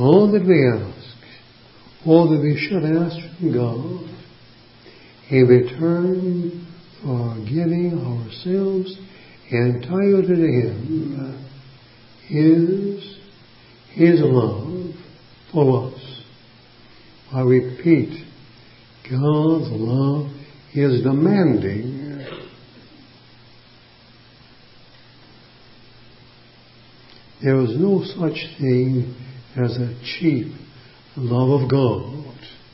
all that we ask, all that we should ask from God, in return for giving ourselves entirely to Him, is His love for us. I repeat, God's love is demanding. There is no such thing as a cheap love of God.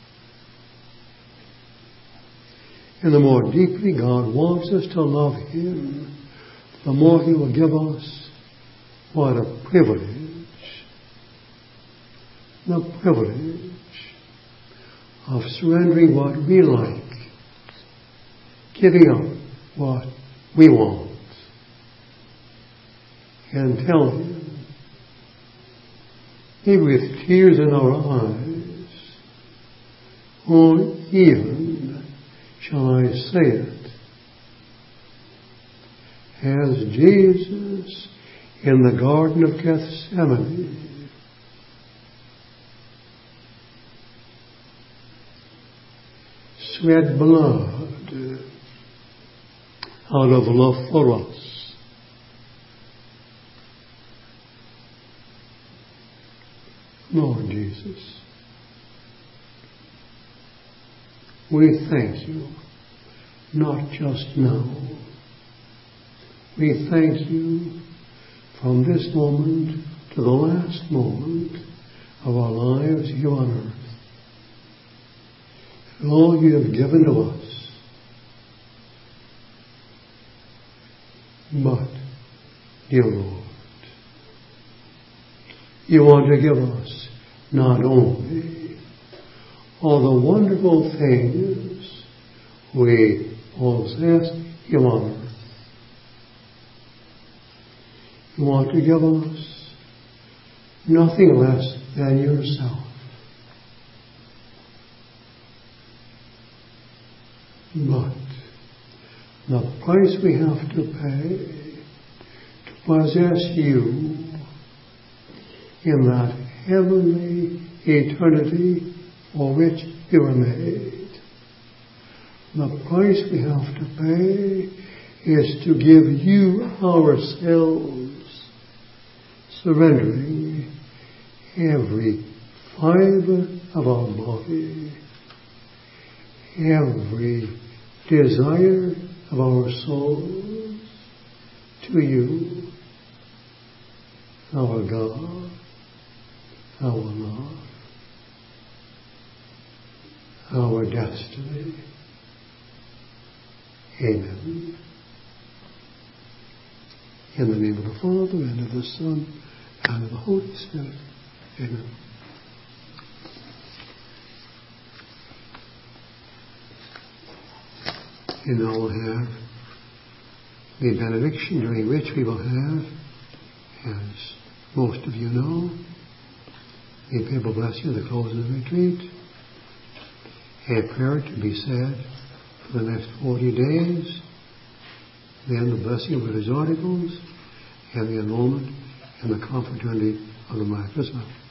And the more deeply God wants us to love Him, the more He will give us what a privilege. The privilege of surrendering what we like, giving up what we want, and tell Him, maybe with tears in our eyes, oh, even shall I say it, as Jesus in the Garden of Gethsemane sweat blood out of love for us. Lord Jesus, we thank You, not just now. We thank You from this moment to the last moment of our lives here on earth. And all You have given to us. But, dear Lord, You want to give us not only all the wonderful things we possess here on earth. You want to give us nothing less than Yourself. But the price we have to pay to possess You in that heavenly eternity for which You were made, the price we have to pay is to give You ourselves, surrendering every fiber of our body, every desire of our souls to You, our God, our love, our destiny. Amen. In the name of the Father, and of the Son, and of the Holy Spirit. Amen. You now will have the benediction, during which we will have, as most of you know, the papal blessing at the close of the retreat, a prayer to be said for the next 40 days, then the blessing of religious articles, and the annulment and the confraternity of the Miraculous Mount.